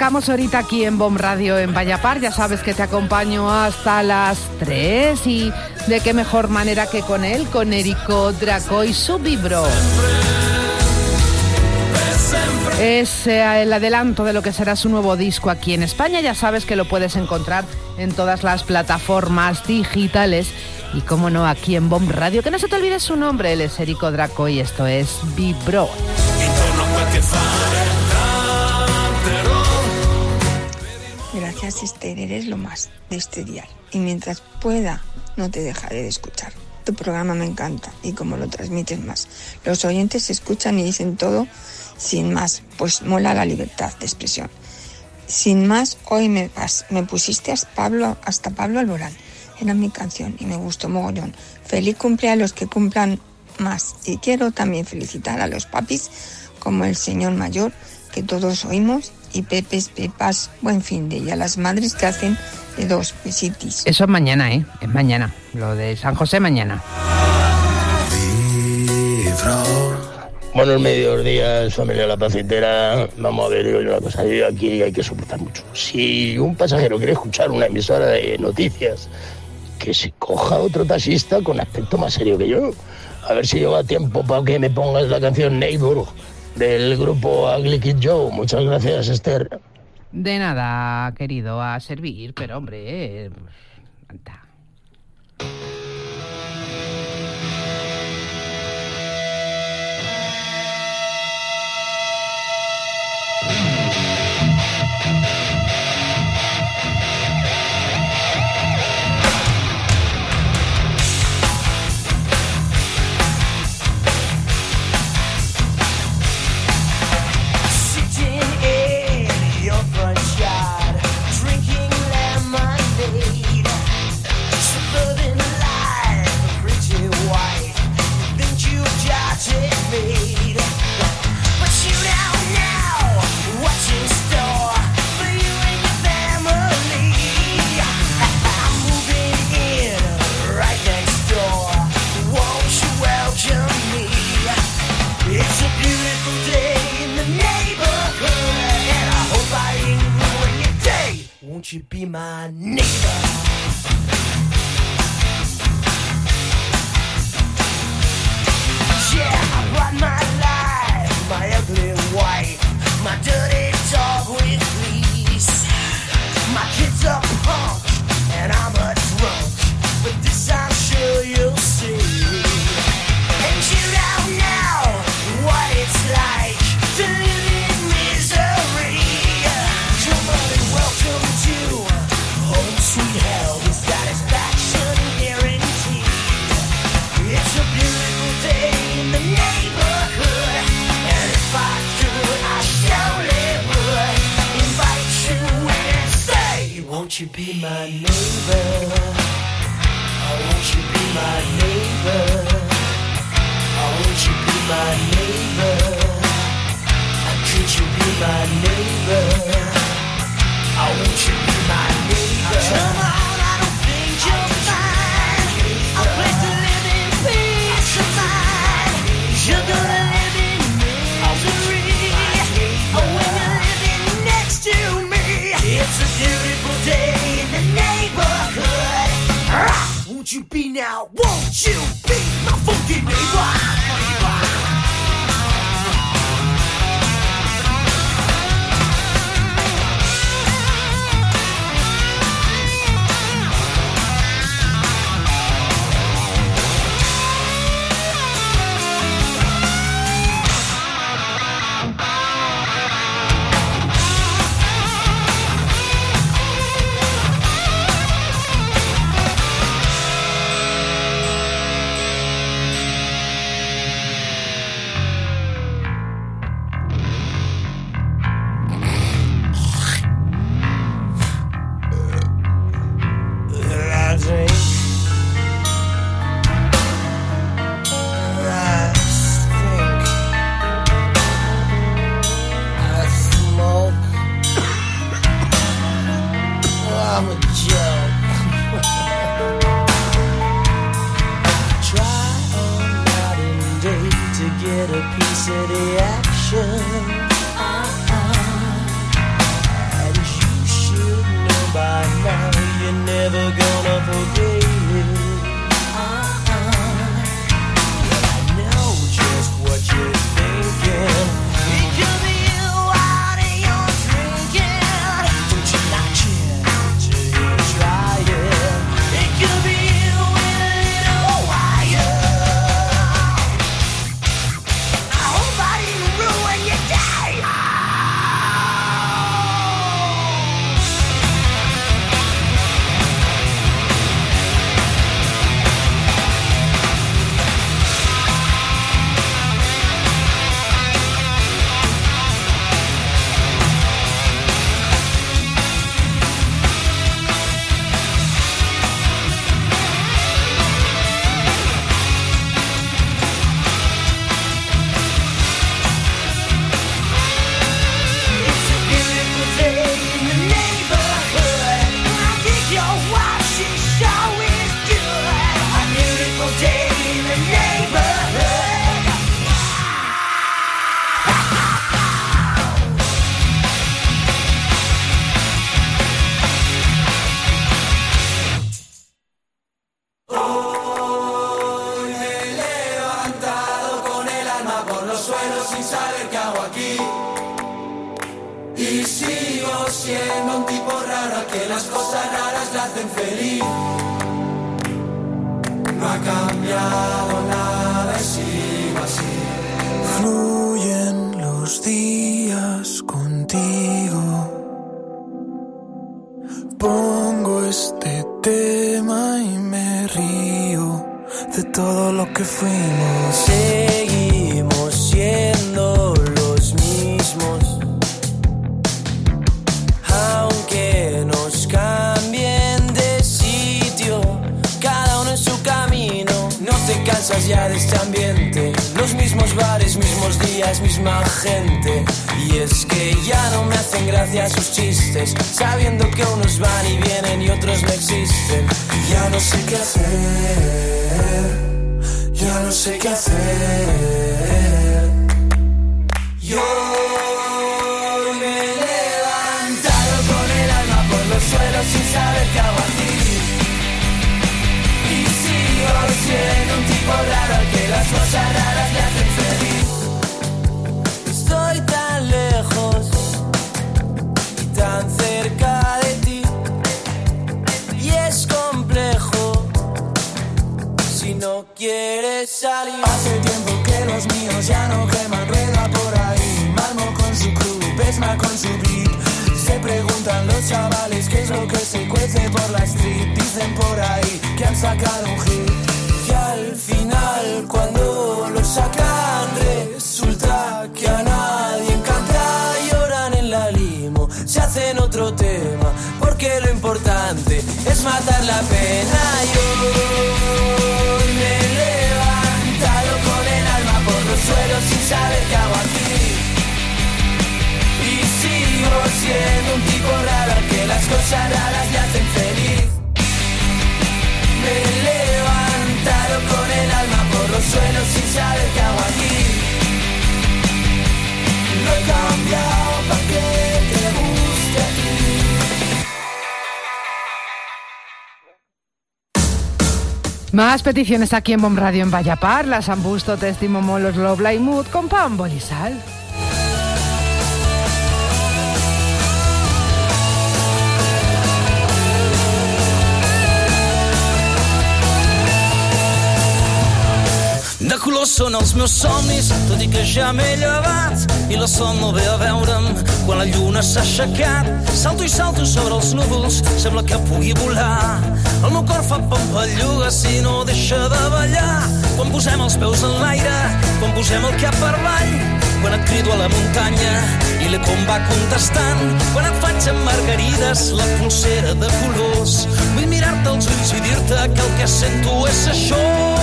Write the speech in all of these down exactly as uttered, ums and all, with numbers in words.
arrancamos ahorita aquí en Bomb Radio en Vallapar. Ya sabes que te acompaño hasta las tres y de qué mejor manera que con él, con Érico Draco y su Vibro. Es eh, el adelanto de lo que será su nuevo disco aquí en España. Ya sabes que lo puedes encontrar en todas las plataformas digitales y, como no, aquí en Bomb Radio. Que no se te olvide su nombre, él es Érico Draco y esto es Vibro. Gracias, Esther, eres lo más de este dial. Y mientras pueda, no te dejaré de escuchar. Tu programa me encanta y cómo lo transmites más. Los oyentes escuchan y dicen todo sin más, pues mola la libertad de expresión. Sin más, hoy me, me pusiste hasta Pablo, hasta Pablo Alborán. Era mi canción y me gustó mogollón. Feliz cumple a los que cumplan más. Y quiero también felicitar a los papis, como el señor mayor, que todos oímos, y pepes, pepas, buen fin de, y a las madres que hacen de dos besitis. Eso es mañana, ¿eh? Es mañana. Lo de San José mañana. Buenos mediodías, familia La Placentera. Vamos a ver, digo yo una cosa, yo aquí hay que soportar mucho. Si un pasajero quiere escuchar una emisora de noticias, que se coja otro taxista con aspecto más serio que yo. A ver si lleva tiempo para que me pongas la canción Neighbor del grupo Ugly Kid Joe. Muchas gracias, Esther. De nada, querido, a servir, pero hombre, eh, anda. Won't you be my neighbor? Yeah, I brought my life, my ugly wife, my dirty dog with fleas. My kid's a punk, and I'm a drunk, but this I'm sure you'll see. And you don't know what it's like to live in misery. Somebody welcome to home sweet hell with satisfaction guaranteed. It's a beautiful day in the neighborhood, and if I could, I surely would invite you in and say, won't you be my neighbor? Oh, won't you be my neighbor? Oh, won't you be my neighbor? Could you be my neighbor? I want you to be my neighbor. Come on, I don't think you'll find a place to live in peace of mind. You're gonna live in misery when you're living next to me. It's a beautiful day in the neighborhood. Won't you be now? Won't you be my funky neighbor? siendo un tipo raro que las cosas raras le hacen feliz. No ha cambiado nada y sigo así. Fluyen los días contigo. Pongo este tema y me río de todo lo que fuimos. Seguimos siendo los mismos, aunque nos cambien de sitio, cada uno en su camino. No te cansas ya de este ambiente, los mismos bares, mismos días, misma gente. Y es que ya no me hacen gracia sus chistes, sabiendo que unos van y vienen y otros no existen. Ya no sé qué hacer, ya no sé qué hacer. Yo me he levantado con el alma por los suelos sin saber qué hago aquí. Y sigo siendo un tipo raro al que las cosas raras le hacen feliz. Estoy tan lejos y tan cerca de ti, y es complejo si no quieres salir. Hace tiempo que los míos ya no queman rueda por ahí. Malmo con su crew, Pesma con su beat. Se preguntan los chavales qué es lo que se cuece por la street. Dicen por ahí que han sacado un hit, y al final cuando lo sacan resulta que a nadie encanta. Lloran en la limo, se hacen otro tema, porque lo importante es matar la pena. Yo me he levantado con el alma por los suelos sin saber qué hago aquí. Y sigo siendo un tipo raro al que las cosas raras le hacen feliz. Me he levantado con el alma por los suelos sin saber qué hago aquí. Lo he cambiado para que te guste a ti. Más peticiones aquí en Bomb Radio en Vallapar, las han visto Testimo Molos Lobla y Mood con pan, bol y sal. De color són els meus somnis, tot i que ja m'he llevat i la son no ve a veure'm quan la lluna s'ha aixecat. Salto i salto sobre els núvols, sembla que pugui volar. El meu cor fa pampalluga si no deixa de ballar. Quan posem els peus en l'aire, quan posem el cap per avall, quan et crido a la muntanya i l'ecom va contestant, quan et faig amb margarides la pulsera de colors. Vull mirar-te als ulls i dir-te que el que sento és això.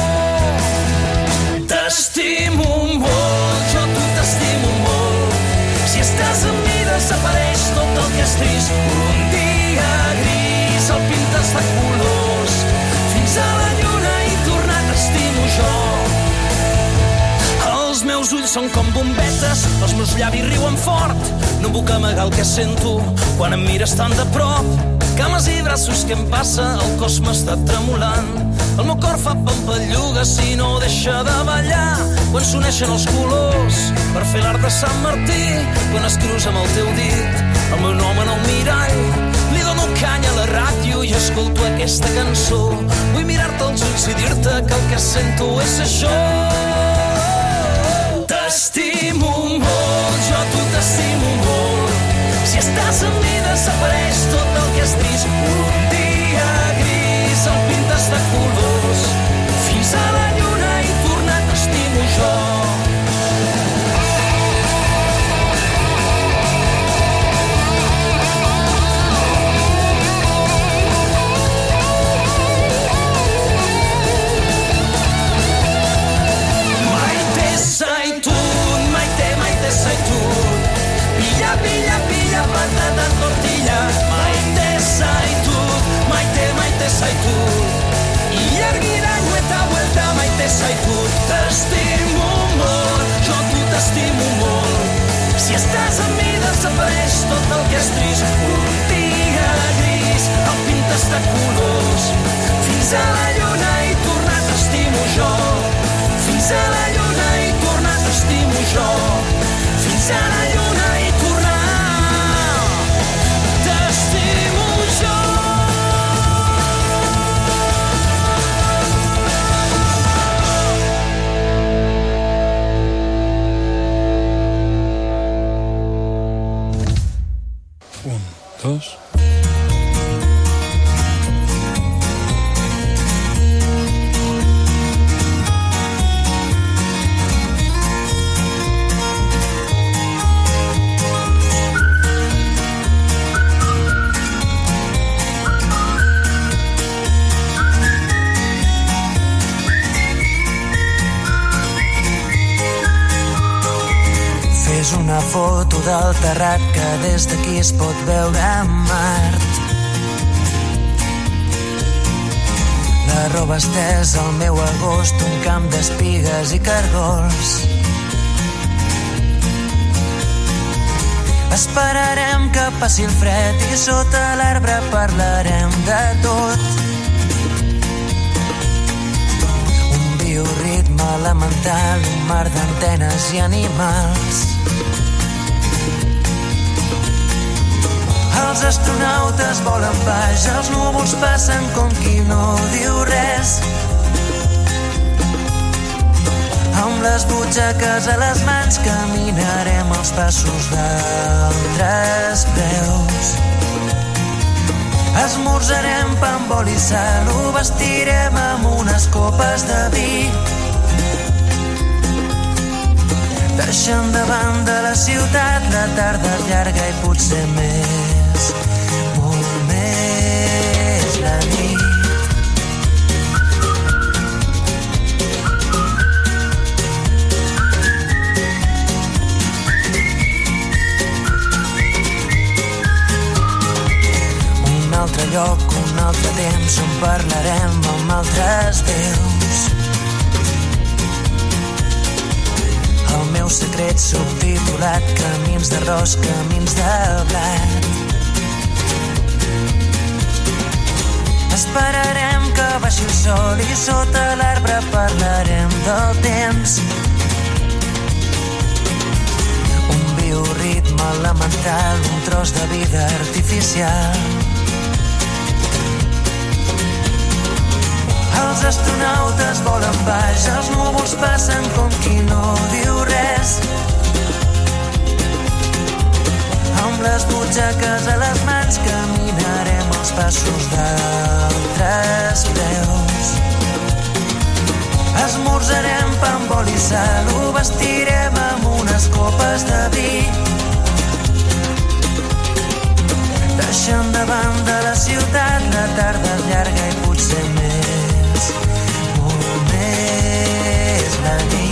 T'estimo molt, jo tu t'estimo molt. Si estàs amb mi desapareix tot el que és trist. Un dia gris el pintes de colors, fins a la lluna i tornar t'estimo jo. Els meus ulls són com bombetes, els meus llavis riuen fort. No puc amagar el que sento quan em mires tan de prop. Cames i braços, què em passa? El cos m'està tremolant. El meu cor fa pampalluga si no deixa de ballar. Quan s'uneixen els colors per fer l'art de Sant Martí, quan es cruza amb el teu dit el meu nom en el mirall, li dono canya a la ràdio i escolto aquesta cançó. Vull mirar-te als ulls i dir-te que el que sento és això. T'estimo molt, jo tu t'estimo molt. Si estàs amb mi desapareix tot el que és trist. Un dia gris el pintes de colors, fins a la lluna i tornar t'estimo jo. Maite zaitut, maite, maite zaitut. Pilla, pilla, pilla, patata en tortilla. Maite zaitut, maite, maite zaitut. Ilargiraino eta vuelta maite zaitut. T'estimo molt, jo tu t'estimo molt. Si estàs amb mi desapareix tot el que és trist. Un dia gris el pintes de colors, fins a la lluna i tornar t'estimo jo. Fins a la lluna i tornar t'estimo jo. Fins a la lluna i tornar lejos. És una foto del terrat que des d'aquí es pot veure a Mart. La roba estesa al meu agost, un camp d'espigues i cargols. Esperarem que passi el fred i sota l'arbre parlarem de tot. Un bioritme elemental, un mar d'antenes i animals. Els astronautes volen baix, els núvols passen com qui no diu res. Amb les butxaques a les mans caminarem els passos d'altres preus. Esmorzarem pa amb oli i sal, ho vestirem amb unes copes de vi. Deixant de banda la ciutat, la tarda és llarga i potser més, molt més la nit. Un altre lloc, un altre temps on parlarem amb altres déus. El meu secret subtitulat, camins d'arròs, camins de blat. Esperarem que baixi el sol i sota l'arbre parlarem del temps. Un bioritme elemental, un tros de vida artificial. Els astronautes volen baix, els núvols passen com qui no diu res. Amb les butxaques a les mans caminarem els passos d'altres preus. Esmorzarem pa amb oli i sal, ho vestirem amb unes copes de vi. Deixant de banda la ciutat, la tarda és llarga i potser més, molt més la nit.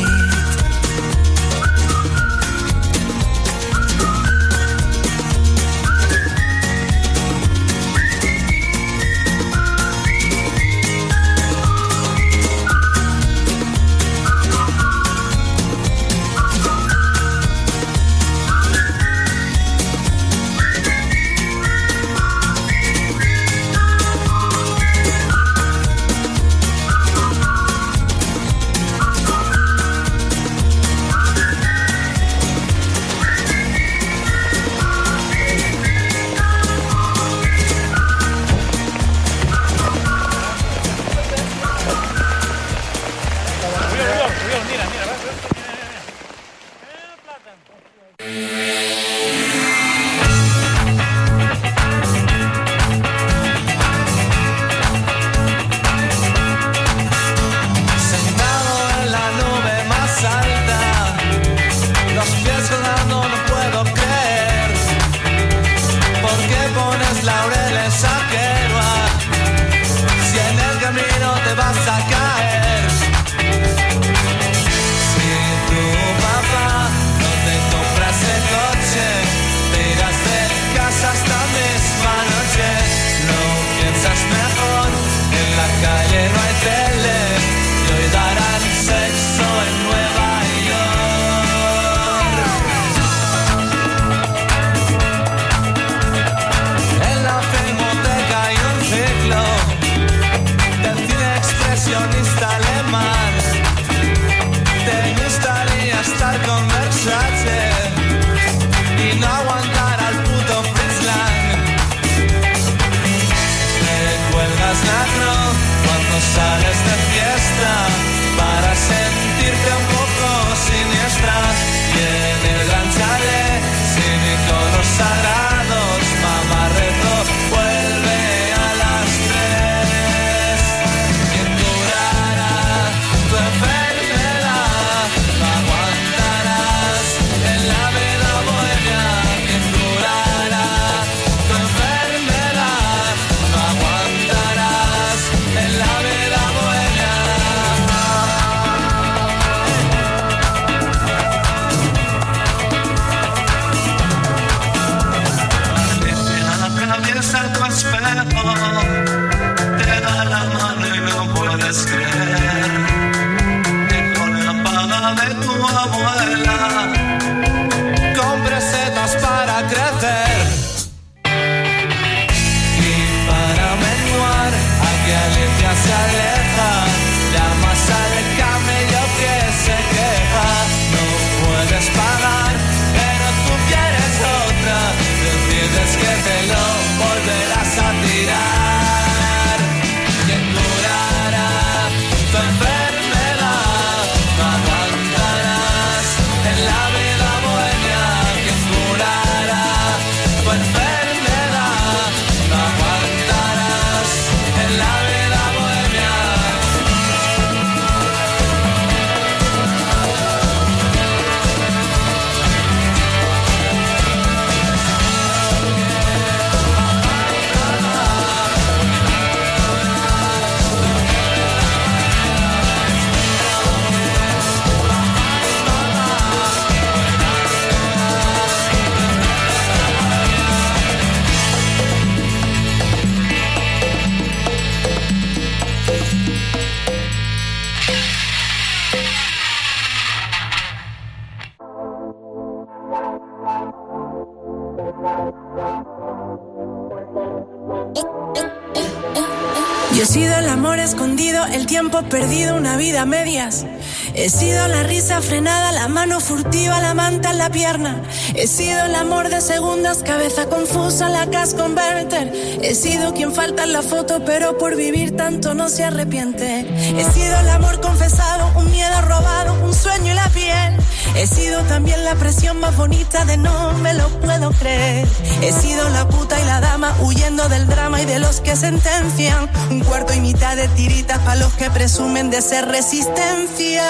Yo he sido el amor escondido, el tiempo perdido, una vida a medias. He sido la risa frenada, la mano furtiva, la manta en la pierna. He sido el amor de segundas, cabeza confusa, la cash converter. He sido quien falta en la foto, pero por vivir tanto no se arrepiente. He sido el amor confesado, un miedo robado, un sueño y la piel. He sido también la presión más bonita de no me lo puedo creer. He sido la puta y la dama huyendo del drama y de los que sentencian. Un cuarto y mitad de tiritas para los que presumen de ser resistencia.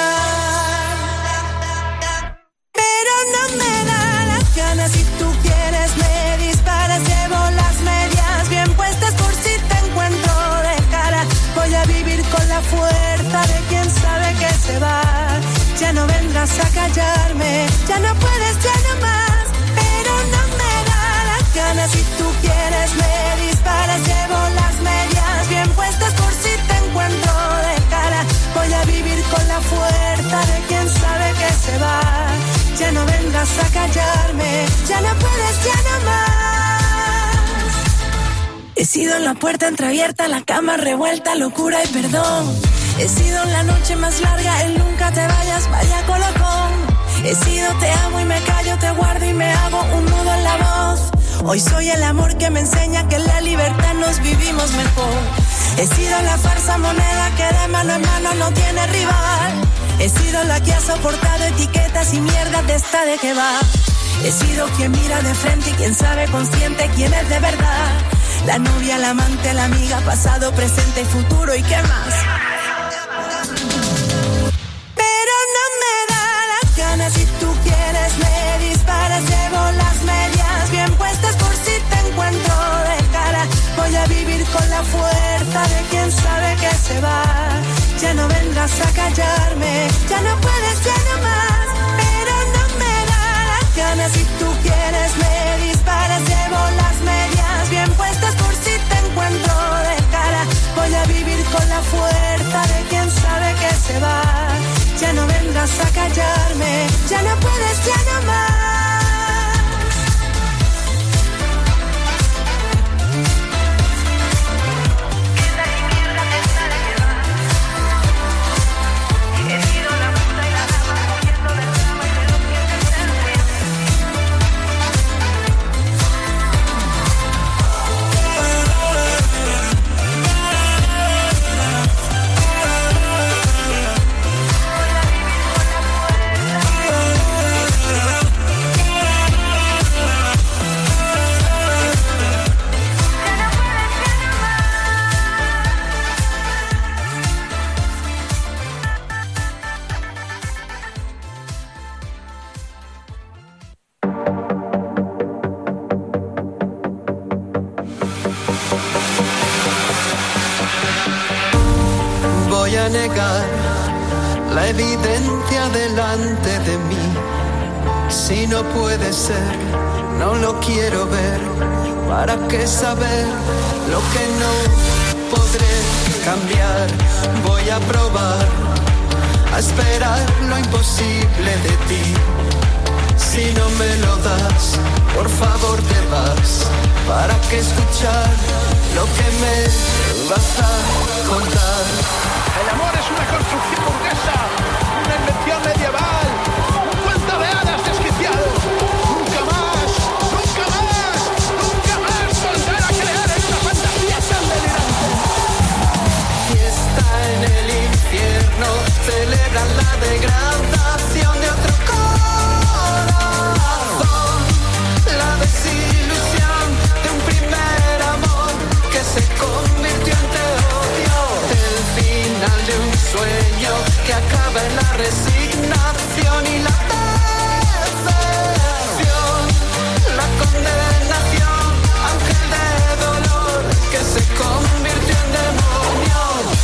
Pero no me da las ganas, si tú quieres me disparas. Llevo las medias bien puestas por si te encuentro de cara. Voy a vivir con la fuerza de quien sabe que se va. Ya no vendrás a callarme, ya no puedes, ya no más. Pero no me da las ganas, si tú quieres me disparas. Llevo las medias bien puestas por si te encuentro de cara. Voy a vivir con la fuerza de quien sabe que se va. Ya no vengas a callarme, ya no puedes, ya no más. He sido en la puerta entreabierta, la cama revuelta, locura y perdón. He sido la noche más larga, el nunca te vayas, vaya colocón. He sido te amo y me callo, te guardo y me hago un nudo en la voz. Hoy soy el amor que me enseña que en la libertad nos vivimos mejor. He sido la farsa moneda que de mano en mano no tiene rival. He sido la que ha soportado etiquetas y mierdas de esta de que va. He sido quien mira de frente y quien sabe consciente quién es de verdad. La novia, la amante, la amiga, pasado, presente y futuro y qué más. Pero no me da las ganas, si tú quieres me disparas. Llevo las medias bien puestas por si te encuentro de cara. Voy a vivir con la fuerza de quien sabe que se va. Ya no vendrás a callarme, ya no puedes, ya no más. Pero no me da las ganas, si tú quieres me disparas. Llevo las medias bien puestas por si te encuentro de cara. Voy a vivir con la fuerza de quien sabe que se va. Ya no vendrás a callarme, ya no puedes, ya no más. Negar la evidencia delante de mí. Si no puede ser, no lo quiero ver. ¿Para qué saber lo que no podré cambiar? Voy a probar a esperar lo imposible de ti. Si no me lo das, por favor te vas. ¿Para qué escuchar lo que me vas a contar? El amor es una construcción burguesa, una invención medieval, un cuento de hadas desquiciado. Nunca más, nunca más, nunca más volver a creer en una fantasía tan delirante. Fiesta en el infierno, celebran la degradación de otro corazón. La desilusión de un primer amor que se convirtió en teodio. El final de un sueño que acaba en la resignación y la decepción. La condenación, ángel de dolor que se convirtió en demonio.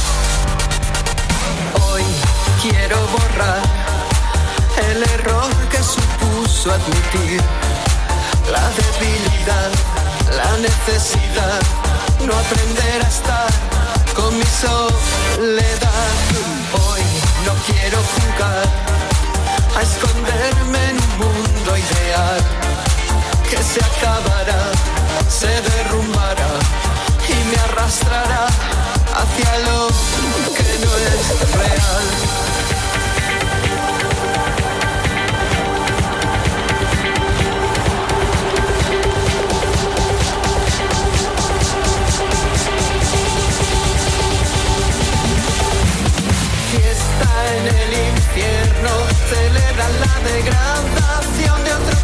Hoy quiero borrar el error que supuso admitir la debilidad, la necesidad, no aprender a estar con mi soledad. Hoy no quiero jugar a esconderme en un mundo ideal que se acabará, se derrumbará y me arrastrará degradación de otro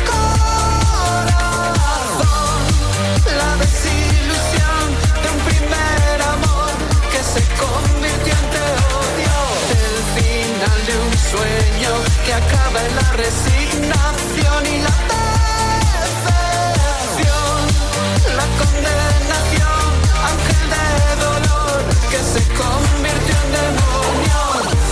corazón, la desilusión de un primer amor que se convirtió en te odio, el final de un sueño que acaba en la resignación y la decepción, la condenación, ángel de dolor que se convirtió en demonio.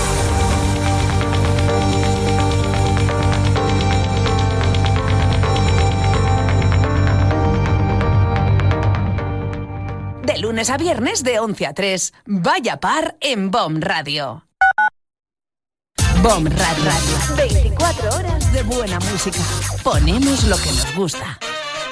De lunes a viernes de once a tres, Vaya Par en B O M Radio. B O M Radio. veinticuatro horas de buena música. Ponemos lo que nos gusta.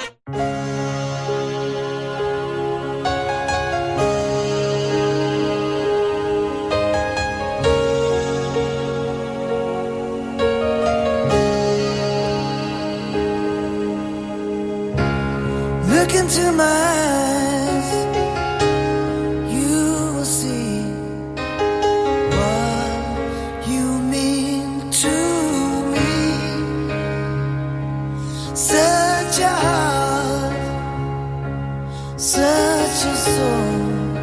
Look into my eyes, you will see what you mean to me. Such a heart, such a soul.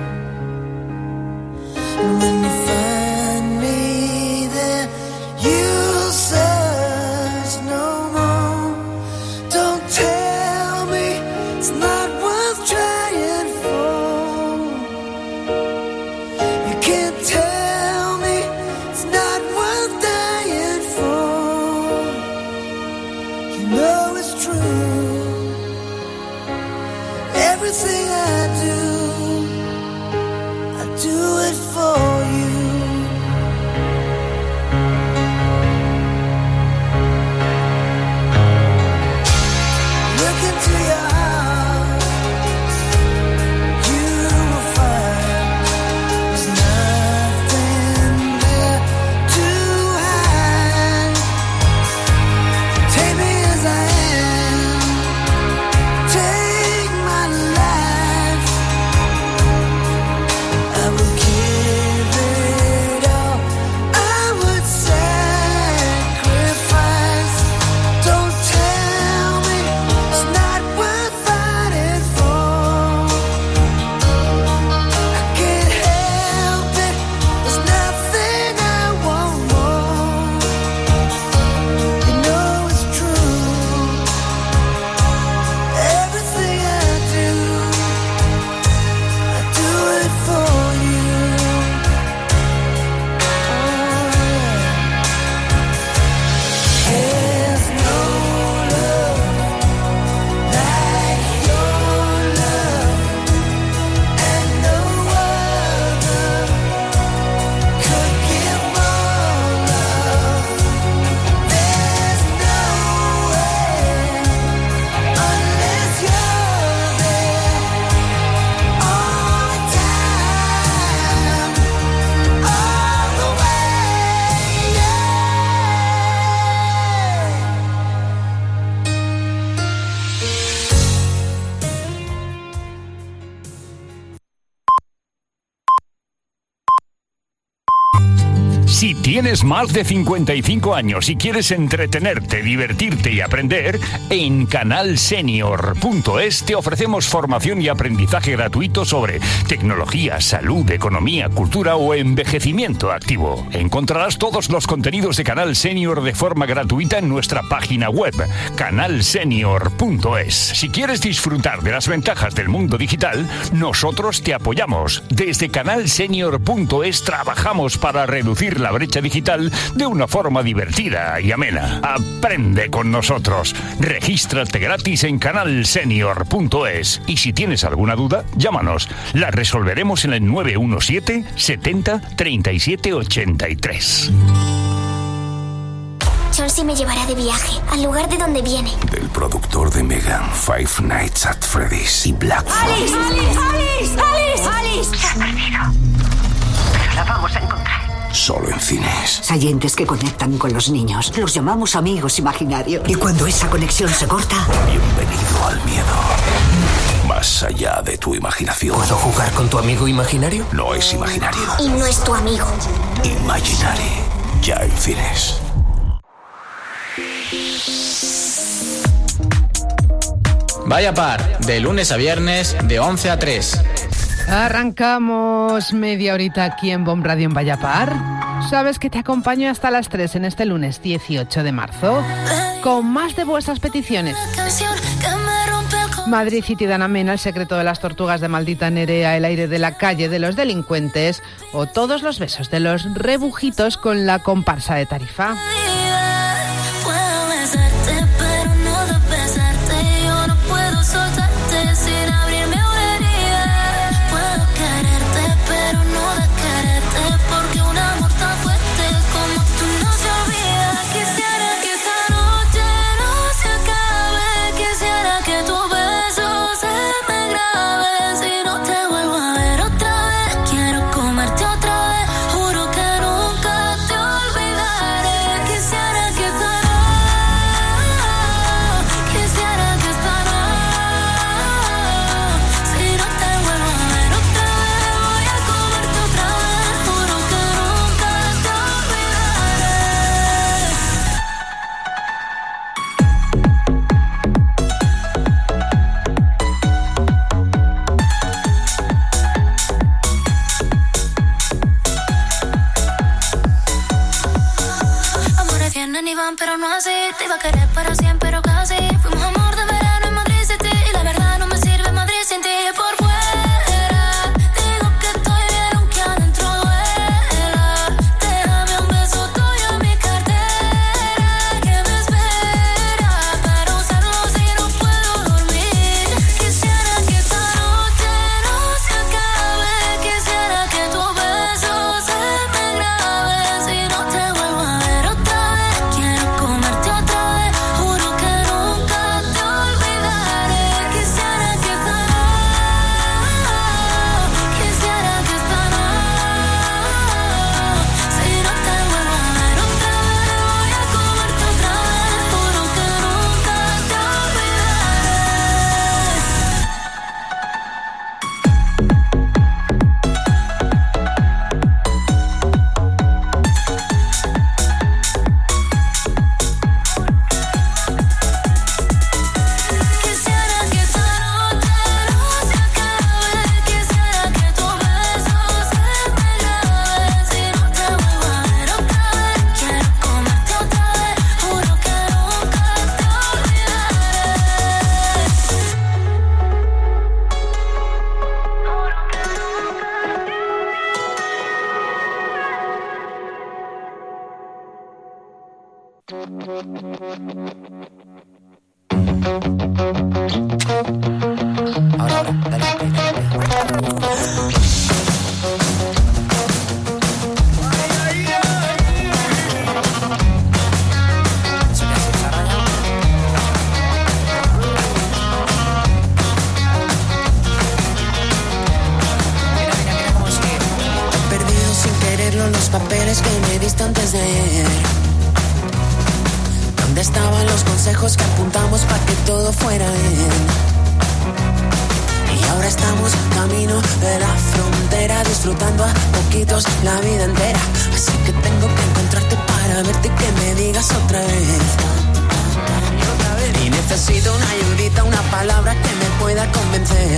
And when you find me there, you'll search no more. Don't tell me it's not worth trying for. You can't tell me it's not worth dying for. You know it's true. Everything I do, I do it for you. Look into your heart, you will find there's nothing there to hide. Take me as I am, take my life. I will give it all, I would sacrifice. Don't tell me it's not worth fighting for. I can't help it, there's nothing I want more. You know it's true. Everything I do, I do it for you. There's no love like your love, and no other could give more love. There's no way unless you're there all the time, all the way, yeah. Si tienes más de cincuenta y cinco años y quieres entretenerte, divertirte y aprender, en canal senior punto es te ofrecemos formación y aprendizaje gratuito sobre tecnología, salud, economía, cultura o envejecimiento activo. Encontrarás todos los contenidos de Canal Senior de forma gratuita en nuestra página web, canal senior punto es. Si quieres disfrutar de las ventajas del mundo digital, nosotros te apoyamos. Desde canal senior punto es trabajamos para reducir la brecha digital de una forma divertida y amena. Aprende con nosotros. Regístrate gratis en canal senior punto es. Y si tienes alguna duda, llámanos. La resolveremos en el nueve uno siete, setenta, treinta y siete, ochenta y tres. Chauncey me llevará de viaje, al lugar de donde viene. Del productor de Megan, Five Nights at Freddy's y Black Phone. ¡Alice! ¡Alice! ¡Alice! ¡Alice! ¡Alice! Se ha perdido. Pero la vamos a encontrar. Solo en cines. Hay entes que conectan con los niños. Los llamamos amigos imaginarios. Y cuando esa conexión se corta... Bienvenido al miedo. Más allá de tu imaginación. ¿Puedo jugar con tu amigo imaginario? No es imaginario. Y no es tu amigo. Imaginary. Ya en cines. Vaya Par, de lunes a viernes, de once a tres. Arrancamos media horita aquí en Bomb Radio en Vaya Par. Sabes que te acompaño hasta las tres en este lunes dieciocho de marzo con más de vuestras peticiones. Madrid City de Ana Mena, El secreto de las tortugas de Maldita Nerea, El aire de la calle de los delincuentes o Todos los besos de los rebujitos con la comparsa de Tarifa. Pero no así, te iba a querer para siempre, pero casi. Fuimos amor de verano en Madrid City y la verdad no me sirve Madrid sin ti. Por fuera digo que estoy bien aunque adentro duela. Déjame un beso tuyo en mi cartera que me espera para usarlo si no puedo dormir. Quisiera que esta noche no se acabe. Quisiera que tu beso se me grabe si no te vuelvo a ver otra vez. Comerte otra vez, juro que nunca te olvidaré. Quisiera que esta noche, quisiera que esta noche, si no te vuelvo a ver otra vez, voy a comerte otra vez, juro que nunca te Los papeles que me diste antes de ayer. ¿Dónde estaban los consejos que apuntamos para que todo fuera bien? Y ahora estamos camino de la frontera, disfrutando a poquitos la vida entera. Así que tengo que encontrarte para verte y que me digas otra vez. Y necesito una ayudita, una palabra que me pueda convencer.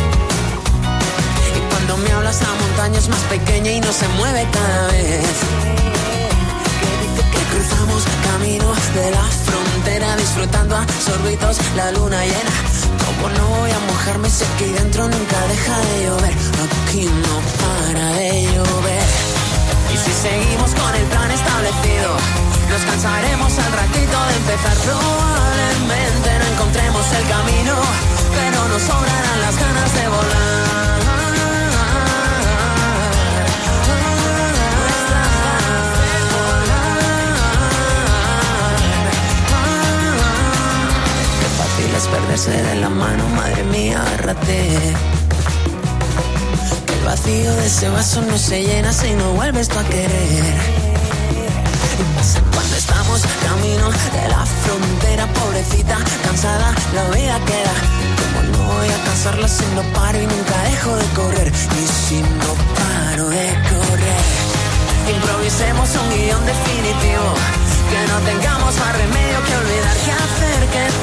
Cuando me hablas la montaña es más pequeña y no se mueve cada vez. Que dice que cruzamos camino de la frontera, disfrutando a sorbitos la luna llena. Como no voy a mojarme si aquí dentro nunca deja de llover. Aquí no para de llover. Y si seguimos con el plan establecido, nos cansaremos al ratito de empezar. Probablemente no encontremos el camino, pero nos sobrarán las ganas de volar. Es perderse de la mano, madre mía, agárrate. Que el vacío de ese vaso no se llena si no vuelves tú a querer. Cuando estamos camino de la frontera, pobrecita, cansada, la vida queda. Como no voy a cansarla si no paro y nunca dejo de correr. Y si no paro de correr, improvisemos un guión definitivo. Que no tengamos más remedio que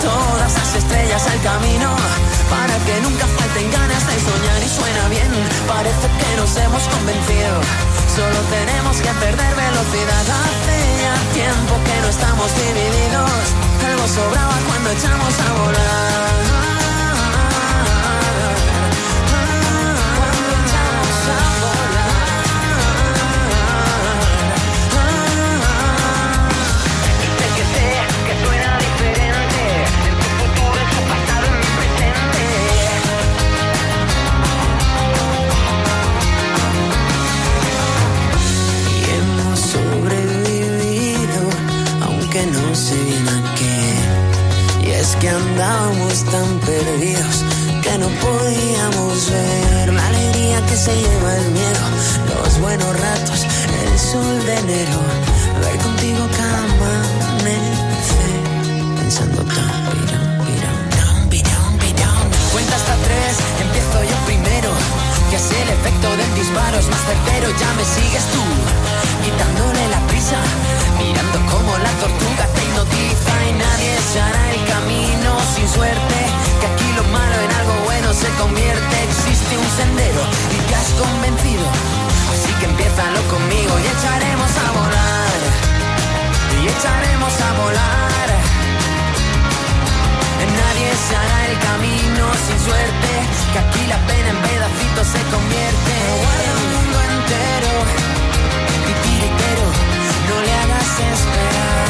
todas las estrellas al camino, para que nunca falten ganas de soñar. Y suena bien, parece que nos hemos convencido, solo tenemos que perder velocidad. Hace ya tiempo que no estamos divididos, algo sobraba cuando echamos a volar. Cuando echamos a volar. Sé que sé que suena diferente, en tu futuro es tu pasado en mi presente. Y hemos sobrevivido, aunque no sé bien a qué. Y es que andábamos tan perdidos que no podíamos ver la alegría que se lleva el miedo, los buenos ratos, el sol de enero, ver contigo cada amanecer, pensando tan pirón, pirón, pirón, pirón, pirón. Cuenta hasta tres, empiezo yo primero, que así el efecto del disparo es más certero. Ya me sigues tú, quitándole la prisa, mirando como la tortuga te hipnotiza. Y nadie se hará el camino sin suerte, que aquí lo malo en algo bueno se convierte. Existe un sendero y te has convencido, así que empiézalo conmigo y echaremos a volar, y echaremos a volar. Nadie se hará el camino sin suerte, que aquí la pena en pedacitos se convierte. Guarda el mundo entero, titiritero, no le hagas esperar.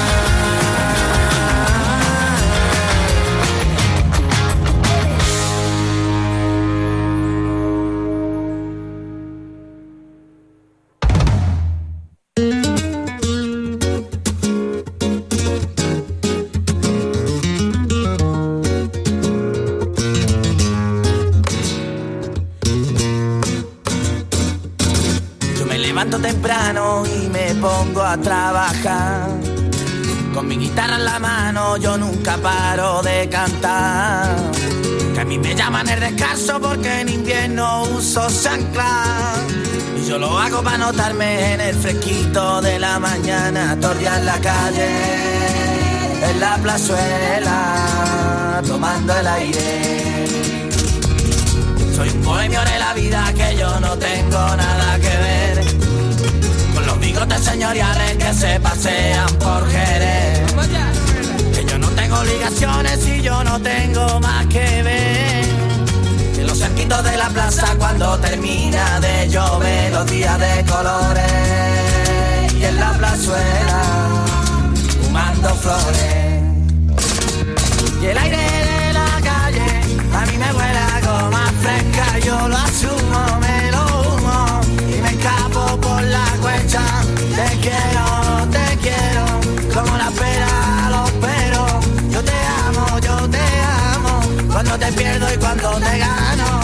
Temprano y me pongo a trabajar, con mi guitarra en la mano yo nunca paro de cantar. Que a mí me llaman el descanso porque en invierno uso chanclas, y yo lo hago para notarme en el fresquito de la mañana, torrear la calle, en la plazuela, tomando el aire. Soy un bohemio de la vida, que yo no tengo nada que ver con los bigotes señoriales que se pasean por Jerez. Que yo no tengo obligaciones y yo no tengo más que ver que los cerquitos de la plaza cuando termina de llover, los días de colores, y en la plazuela fumando flores. Y el aire de la calle a mí me huele a goma fresca, yo lo asumo, me lo humo y me escapo por la cuesta. Te quiero, te quiero, como la pera los peros. Yo te amo, yo te amo, cuando te pierdo y cuando te gano.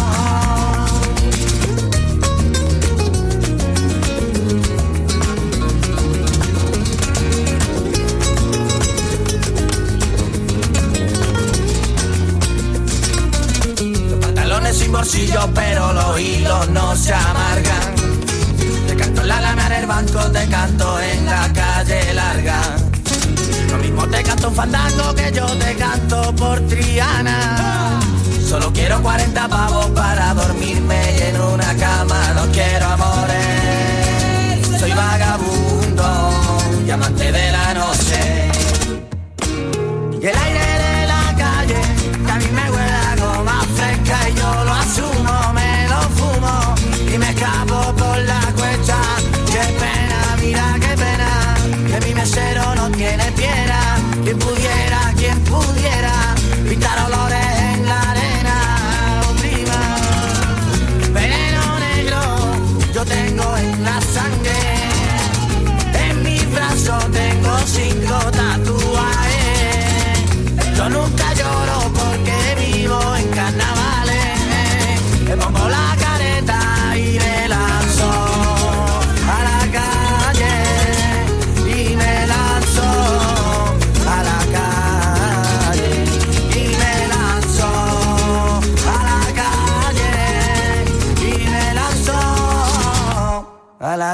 Sin bolsillo, pero los hilos no se amargan. Te canto en la lana del banco, te canto en la calle larga. Lo mismo te canto un fandango que yo te canto por Triana. Solo quiero cuarenta pavos para dormirme y en una cama. No quiero amores, soy vagabundo y amante de la noche. Y el aire de la calle, que a mí me huele a goma fresca, y yo lo asumo, me lo fumo y me escapo por la cuesta. Qué pena, mira qué pena, que mi mesero no tiene piedra. Quien pudiera, quien pudiera pintar olores en la arena, oh prima. Veneno negro yo tengo en la sangre, en mis brazos tengo cinco tatuajes. Yo nunca lloro porque vivo en carnavales. Me pongo la careta y me lanzo a la calle, y me lanzo a la calle, y me lanzo a la calle, y me lanzo a la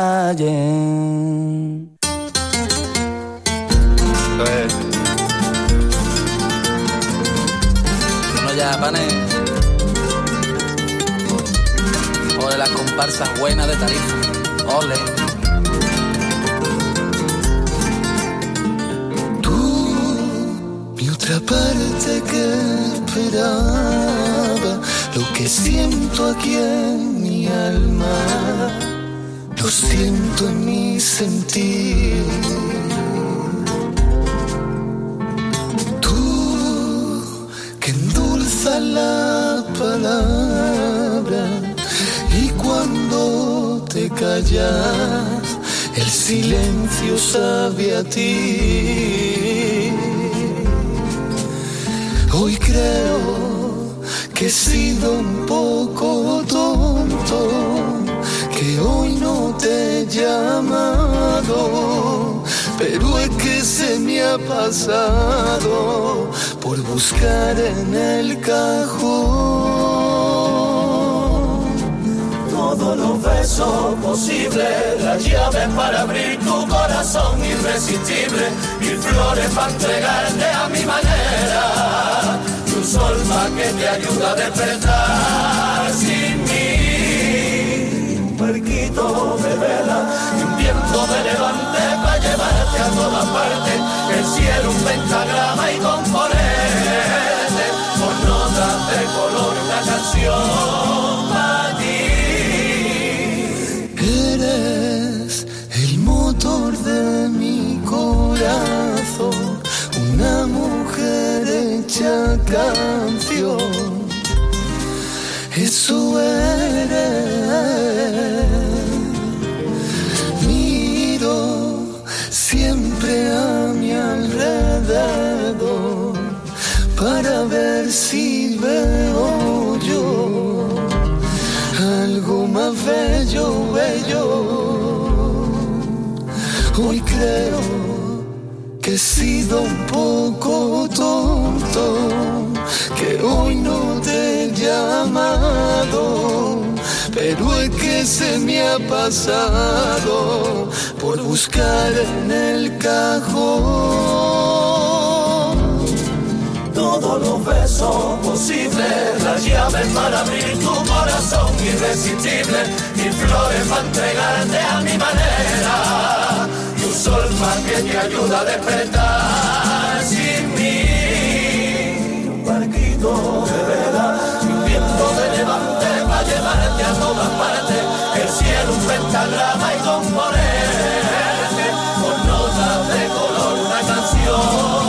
calle. comparsa buena de Tarifa. Ole. Mi otra parte que esperaba, lo que siento aquí en mi alma, lo siento en mi sentir. Tú que endulzas la palabra y cuando te callas el silencio sabe a ti. Hoy creo que he sido un poco tonto, que hoy no te he llamado, pero es que se me ha pasado por buscar en el cajón todos los besos posibles, las llaves para abrir tu corazón irresistible, mil flores para entregarte a mi manera, y un sol más que te ayuda a despertar sin mí, un barquito de vela y un viento de levante para llevarte a todas partes, el cielo un pentagrama y componerte con notas de color una canción para ti. Eres el motor de mi corazón, una mujer hecha canción. Eso eres. Miro siempre a mi alrededor para ver si veo yo algo más bello, bello. Hoy creo que he sido un poco tonto, que hoy no te he llamado, pero es que se me ha pasado por buscar en el cajón todos los besos posibles, las llaves para abrir tu corazón irresistible, mil flores para entregarte a mi manera, y un sol más que te ayuda a despertar sin mí, un barquito de vela y un viento de levante para llevarte a todas partes, el cielo un pentagrama y componerte con notas de color una canción.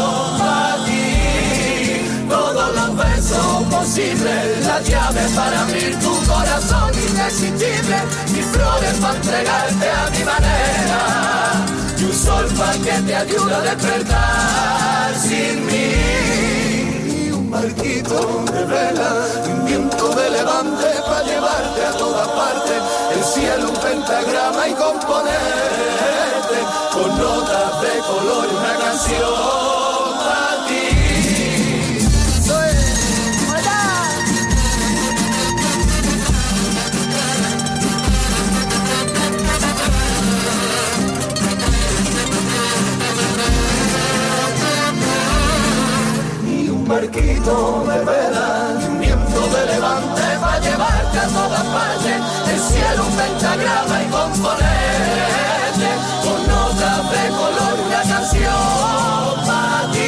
Las llaves para abrir tu corazón irresistible, mis flores para entregarte a mi manera, y un sol para que te ayude a despertar sin mí, y un barquito de vela, un viento de levante para llevarte a todas partes, el cielo un pentagrama y componerte con notas de color una canción para ti. Un barquito de vela y un viento de levante para llevarte a todas partes, el cielo un pentagrama y componerte con notas de color una canción para ti.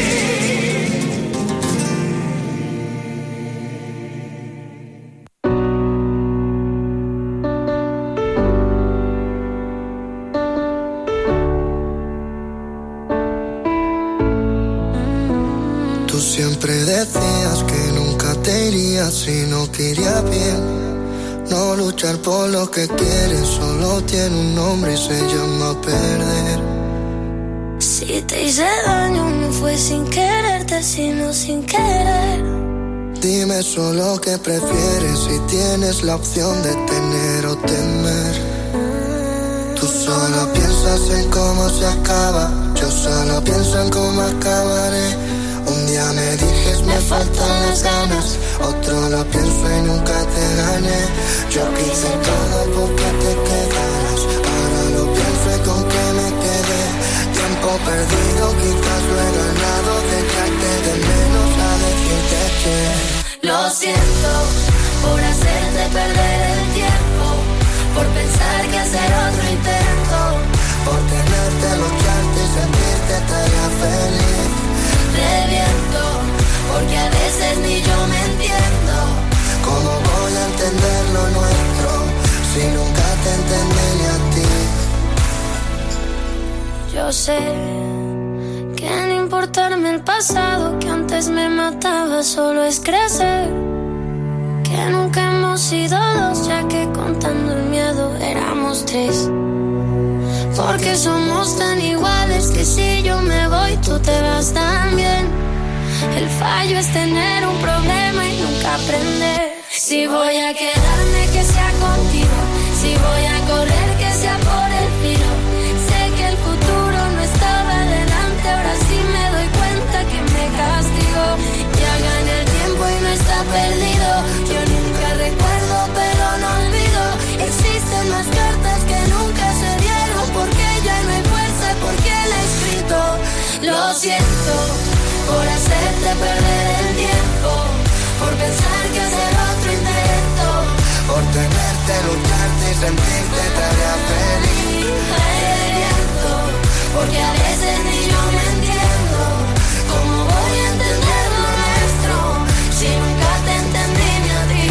Siempre decías que nunca te irías si no te iría bien. No luchar por lo que quieres solo tiene un nombre y se llama perder. Si te hice daño no fue sin quererte sino sin querer. Dime solo qué prefieres si tienes la opción de tener o temer. Tú solo piensas en cómo se acaba, yo solo pienso en cómo acabaré. Un día me dijes me faltan las ganas, otro lo pienso y nunca te gané. Yo quise todo porque te quedaras, ahora lo pienso y con que me quedé. Tiempo perdido, quizás lo he ganado, de echarte de menos a decirte que lo siento por hacerte perder el tiempo. Yo sé que no importarme el pasado que antes me mataba solo es crecer. Que nunca hemos sido dos, ya que contando el miedo éramos tres. Porque somos tan iguales que si yo me voy tú te vas también. El fallo es tener un problema y nunca aprender. Si voy a quedarme que sea contigo, si voy a correr que sea por el filo. Sé que el futuro no estaba delante, ahora sí me doy cuenta que me castigó. Ya gané el tiempo y no está perdido. Yo nunca recuerdo pero no olvido. Existen más cartas que nunca se dieron, porque ya no hay fuerza, porque la he escrito. Lo siento por hacerte perder el tiempo, por pensar que hacer otro intento, por tenerte, lucharte y sentirte te haría feliz. Reviento, porque a veces ni yo me entiendo. ¿Cómo voy a entender lo nuestro si nunca te entendí ni a ti?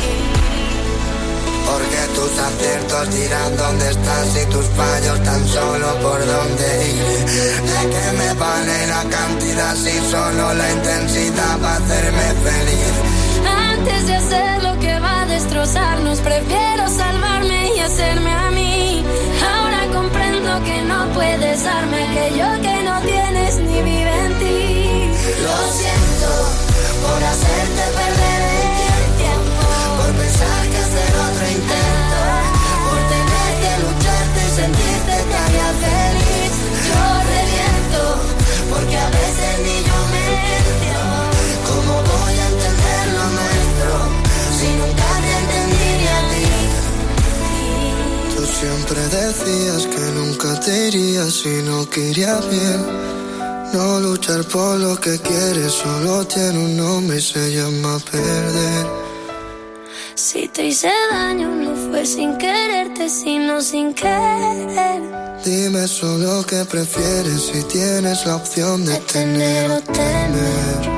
Porque tus aciertos dirán dónde estás y tus fallos tan solo por dónde ir. ¿De qué me vale la cantidad si solo la intensidad va a hacerme feliz? Antes de hacer lo que va a destrozarnos, prefiero salvarme y hacerme a mí. Ahora comprendo que no puedes darme aquello que no tienes ni vive en ti. Lo siento por hacerte perder el tiempo, por pensar que hacer otro intento, por tener que lucharte y sentirte te haría feliz. Yo reviento, porque a veces ni yo me entiendo. ¿Cómo voy a entender lo nuestro si nunca te entendí ni a ti? Tú siempre decías que nunca te irías si no querías bien. No luchar por lo que quieres solo tiene un nombre y se llama perder. Si te hice daño no fue sin quererte, sino sin querer. Dime solo qué prefieres si tienes la opción de, de tener o temer.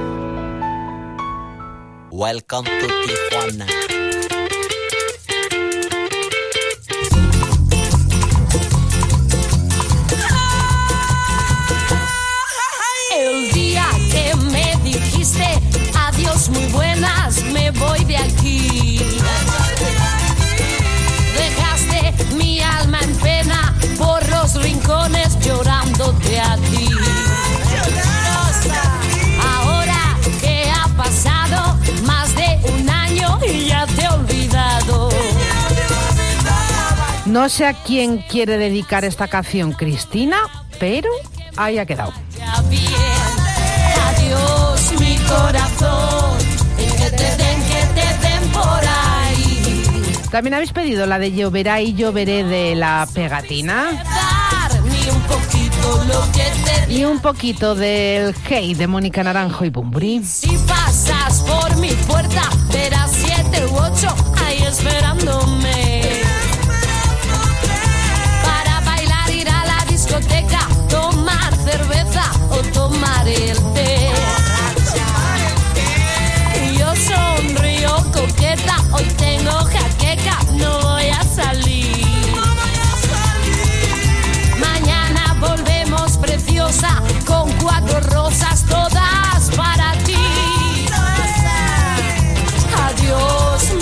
Welcome to Tijuana. El día que me dijiste adiós muy buenas, me voy de aquí. Dejaste mi alma en pena por los rincones llorándote a ti. Ahora que ha pasado más de un año y ya te he olvidado. No sé a quién quiere dedicar esta canción Cristina, pero ahí ha quedado. Adiós mi corazón, que te den, que te den por ahí. También habéis pedido la de Lloverá y Lloveré de La Pegatina. Ni un poquito lo que te y un poquito del Hey de Mónica Naranjo y Bunbury. Si pasas por mi puerta, verás siete u ocho ahí esperándome. Para bailar, ir a la discoteca, tomar cerveza o tomar el té. Y yo sonrío coqueta, hoy tengo jaqueca, no voy a salir. Mañana volvemos preciosa, con cuatro rosas todas para ti. Adiós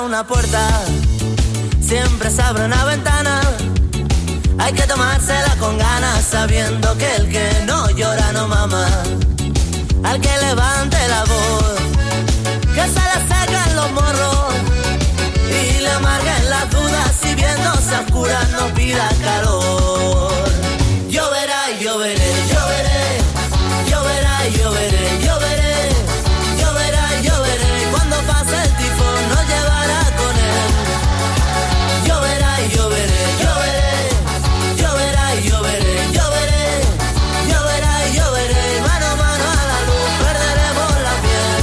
una puerta, siempre se abre una ventana. Hay que tomársela con ganas, sabiendo que el que no llora no mama. Al que levante la voz, que se le secan los morros y le amarguen las dudas, y viéndose a oscuras no pida calor. Lloverá y lloveré, lloveré, lloverá y lloveré, lloveré, lloverá y lloveré, y cuando pase el tifón nos llevará con él. Lloverá y lloveré, lloveré, lloverá y lloveré, lloveré, lloverá y lloveré, mano a mano a la luz perderemos la piel.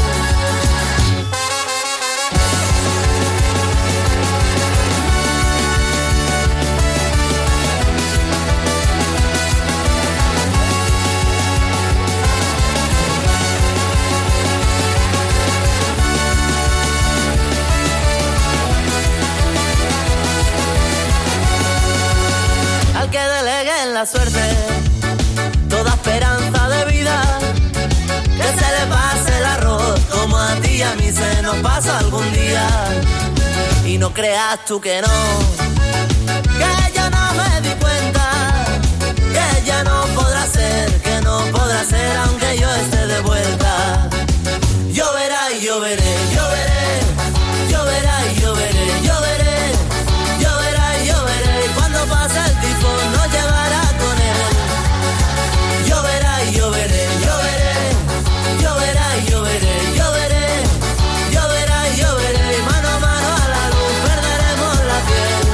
Al que delegue en la suerte toda esperanza de vida, que se le pase el arroz como a ti y a mí se nos pasa algún día. Y no creas tú que no, que yo no me di cuenta, que ya no podrá ser, que no podrá ser aunque yo esté de vuelta. Lloverá y lloveré, lloveré, lloverá y lloveré, lloveré, lloverá y lloveré, y cuando pase el tifón nos llevará con él. Lloverá y lloveré, lloveré, lloverá y lloveré, lloveré, lloverá y lloveré, y mano a mano a la luz perderemos la piel.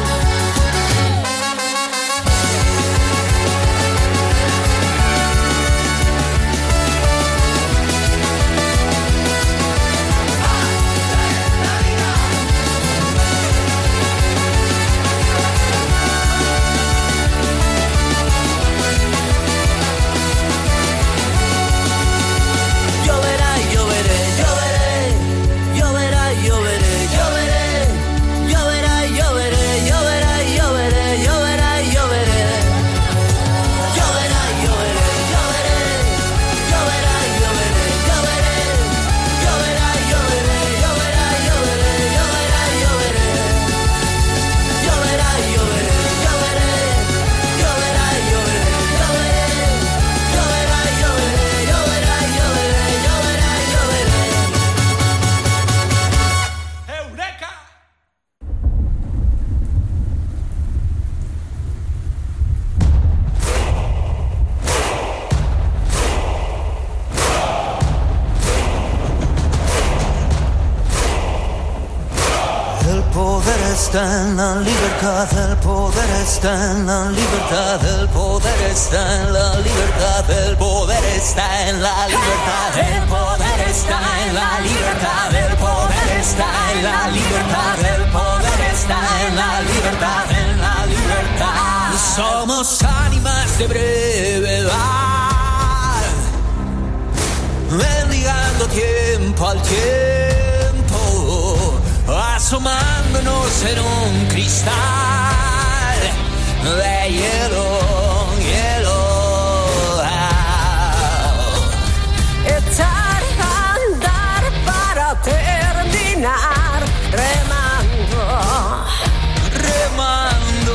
Lloverá y lloveré, lloveré, lloverá y lloveré, lloveré, lloverá y lloveré, lloverá y lloveré, lloverá y lloveré. Lloverá y lloveré, lloveré, lloverá y lloveré, lloveré, lloverá y lloveré, lloverá y lloveré, lloverá y lloveré. Lloverá y lloveré, lloveré, lloverá y lloveré, lloveré, lloverá y lloveré, lloverá y lloveré, lloverá y lloveré. ¡Eureka! El poder está en la libertad, el poder está en la libertad, el poder está en la libertad, el poder está en la libertad, el poder está en la libertad, el poder está en la libertad, el poder está en la libertad, en la libertad. Somos ánimas de brevedad, mendigando tiempo al tiempo, asomándonos en un cristal de hielo, hielo. Echar a andar para terminar remando, remando,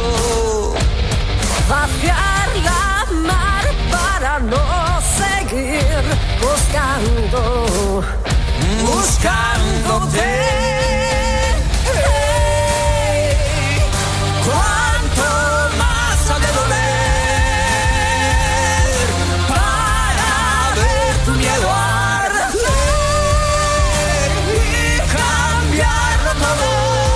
vaciar la mar para no seguir buscando, buscándote. Cuánto más ha de doler para ver tu miedo arder y cambiarlo todo.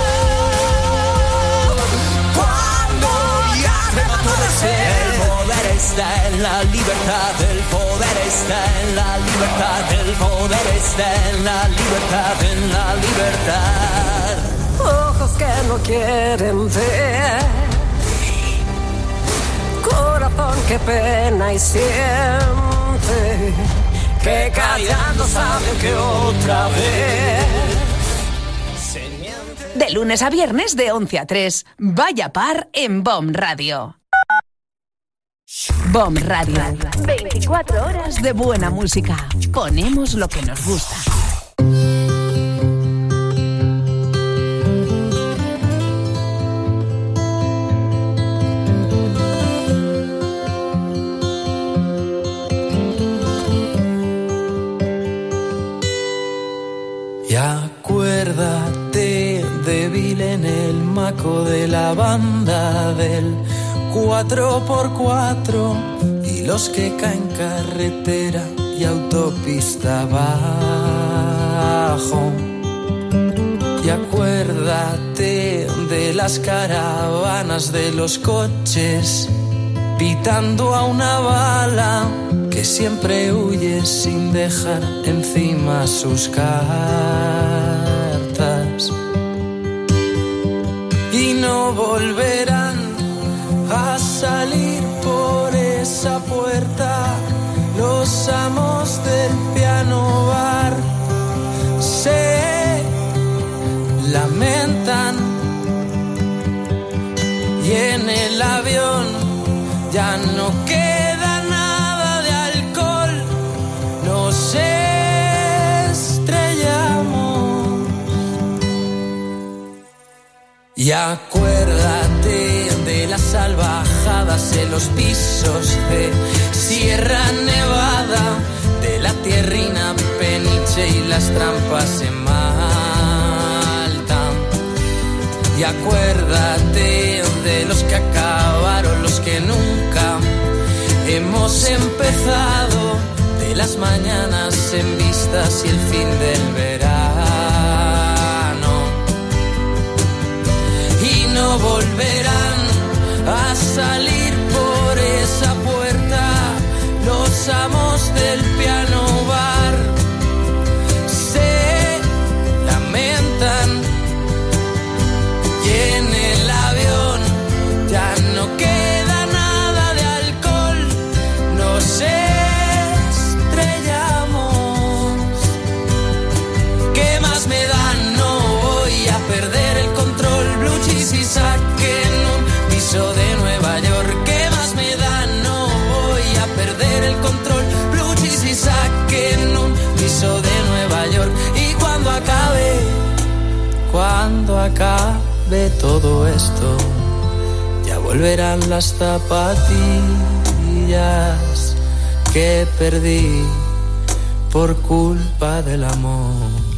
Cuando ya te mató de ser. El poder está en la libertad, el poder está en la libertad, el poder está en la libertad, en la libertad. ojos que no quieren ver, corazón que pena y siente, que callando saben que otra vez. De lunes a viernes de once a tres, Vaya Par en B O M Radio. B O M Radio. veinticuatro horas de buena música. Ponemos lo que nos gusta. débil en el maco de la banda del cuatro por cuatro y los que caen carretera y autopista abajo. Y acuérdate de las caravanas de los coches pitando a una bala que siempre huye sin dejar encima sus cartas. Y no volverán a salir por esa puerta los amos del piano bar. Se lamentan y en el avión ya no queda nada de alcohol. Nos estrellamos. Y acuérdate de las salvajadas en los pisos de Sierra Nevada, de la tierrina Peniche y las trampas en Malta. Y acuérdate de los que acabaron, los que nunca hemos empezado, de las mañanas en vistas y el fin del verano. Y no volverán a salir por esa puerta los amos del piano bar. Se lamentan y en el avión ya no queda nada de alcohol. Nos estrellamos. ¿Qué más me da? No voy a perder el control. Blue cheese y saquen un piso de Nueva York. ¿Qué más me da? No voy a perder el control. Blue cheese y saquen un piso de Nueva York. Y cuando acabe, cuando acabe todo esto, ya volverán las zapatillas que perdí por culpa del amor.